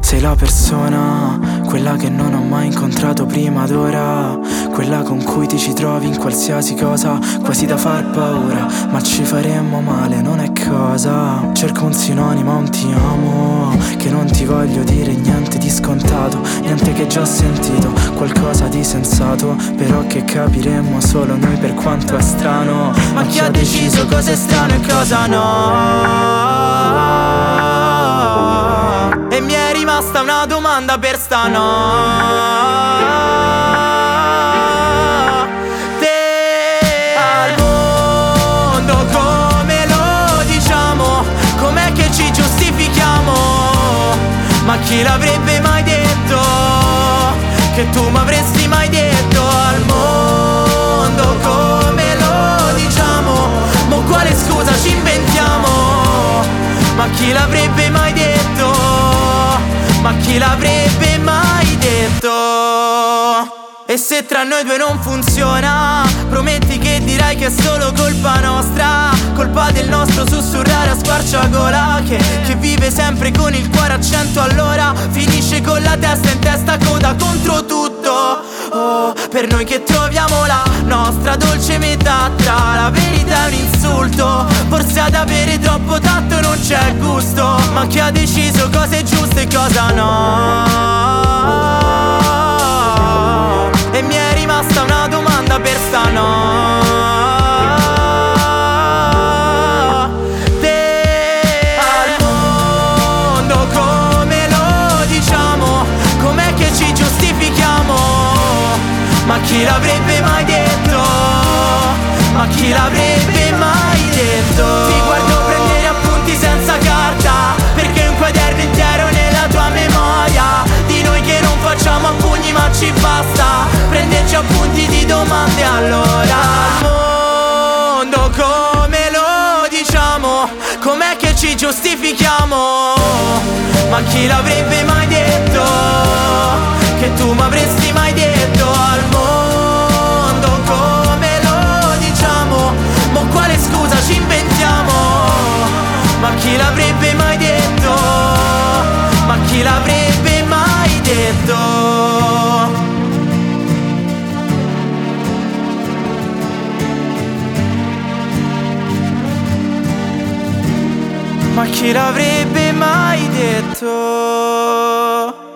Sei la persona, quella che non ho mai incontrato prima d'ora, quella con cui ti ci trovi in qualsiasi cosa, quasi da far paura, ma ci faremmo male, non è cosa. Cerco un sinonimo, un ti amo, che non ti voglio dire niente di scontato, niente che già sentito, qualcosa di sensato, però che capiremmo solo noi per quanto è strano. Ma chi ha deciso cosa è strano e cosa no? E mi è rimasta una domanda per stanotte. Al mondo come lo diciamo? Com'è che ci giustifichiamo? Ma chi l'avrebbe mai detto? Che tu m'avresti mai detto? Al mondo come lo diciamo? Ma quale scusa ci inventiamo? Ma chi l'avrebbe mai detto? Ma chi l'avrebbe mai detto? E se tra noi due non funziona, prometti che dirai che è solo colpa nostra, colpa del nostro sussurrare a squarciagola, che vive sempre con il cuore a 100 all'ora, finisce con la testa in testa, coda contro tutto. Oh, per noi che troviamo la nostra dolce metà tra la verità e un insulto, forse ad avere troppo tatto non c'è gusto, ma chi ha deciso cosa è giusto e cosa no? E mi è rimasta una domanda per stanotte. Al mondo come lo diciamo? Com'è che ci giustifichiamo? Ma chi l'avrebbe mai detto? Ma chi l'avrebbe mai detto? Ti guardo prendere appunti senza carta, perché un quaderno intero nella tua memoria di noi che non facciamo a pugni ma ci basta prenderci appunti di domande. Allora al mondo come lo diciamo? Com'è che ci giustifichiamo? Ma chi l'avrebbe mai detto? Che tu m'avresti mai detto? Al mondo come lo diciamo? Ma quale scusa ci inventiamo? Ma chi l'avrebbe mai detto? Ma chi l'avrebbe mai detto? Ma chi l'avrebbe mai detto?